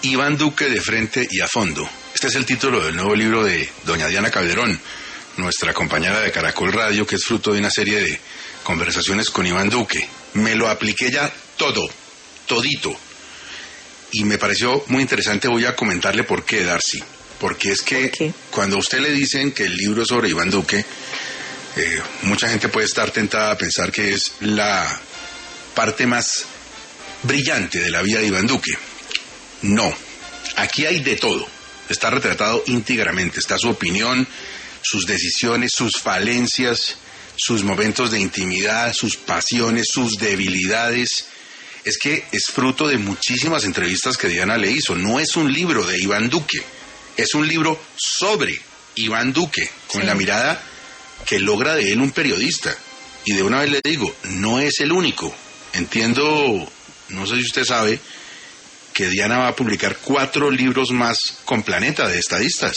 Iván Duque de frente y a fondo. Este es el título del nuevo libro de doña Diana Calderón, nuestra compañera de Caracol Radio, que es fruto de una serie de conversaciones con Iván Duque. Me lo apliqué ya todo, todito. Y me pareció muy interesante, voy a comentarle por qué, Darcy. Porque es que cuando a usted le dicen que el libro es sobre Iván Duque, mucha gente puede estar tentada a pensar que es la parte más brillante de la vida de Iván Duque. No, aquí hay de todo. Está retratado íntegramente, está su opinión, sus decisiones, sus falencias, sus momentos de intimidad, sus pasiones, sus debilidades. Es que es fruto de muchísimas entrevistas que Diana le hizo. No es un libro de Iván Duque, es un libro sobre Iván Duque, con la mirada que logra de él un periodista. Y de una vez le digo, no es el único. Entiendo, no sé si usted sabe, que Diana va a publicar 4 libros más con Planeta de estadistas.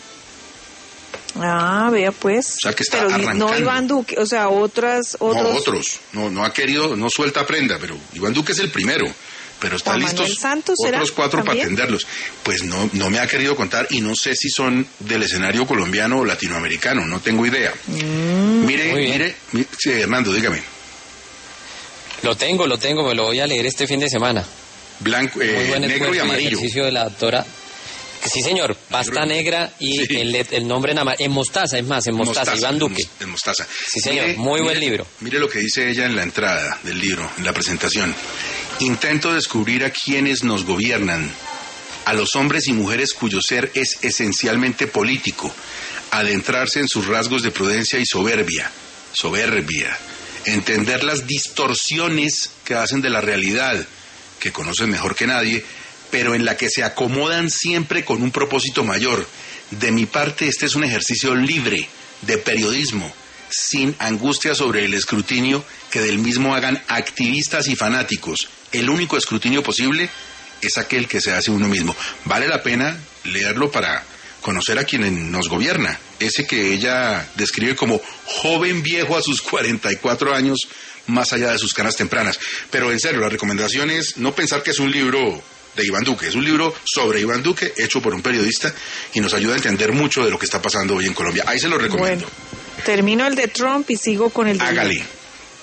Ah, vea pues. O sea que está pero arrancando. No Iván Duque, o sea, otros. No, otros. No ha querido, no suelta prenda, pero Iván Duque es el primero. Pero está listos otros 4 para atenderlos. Pues no me ha querido contar y no sé si son del escenario colombiano o latinoamericano, no tengo idea. Mire, sí, Hernando, dígame. Lo tengo, me lo voy a leer este fin de semana. Blanco, negro y amarillo. El ejercicio de la doctora. Sí, señor, pasta negra y sí. el nombre en mostaza, es más, en mostaza, Iván Duque. En mostaza. Sí, señor, muy buen libro. Mire lo que dice ella en la entrada del libro, en la presentación. Intento descubrir a quienes nos gobiernan, a los hombres y mujeres cuyo ser es esencialmente político, adentrarse en sus rasgos de prudencia y soberbia, entender las distorsiones que hacen de la realidad, que conocen mejor que nadie, pero en la que se acomodan siempre con un propósito mayor. De mi parte, este es un ejercicio libre de periodismo, sin angustia sobre el escrutinio que del mismo hagan activistas y fanáticos. El único escrutinio posible es aquel que se hace uno mismo. Vale la pena leerlo para conocer a quien nos gobierna, ese que ella describe como joven viejo a sus 44 años, más allá de sus canas tempranas. Pero en serio, la recomendación es no pensar que es un libro de Iván Duque, es un libro sobre Iván Duque, hecho por un periodista, y nos ayuda a entender mucho de lo que está pasando hoy en Colombia. Ahí se lo recomiendo. Bueno, termino el de Trump y sigo con el de... Hágale.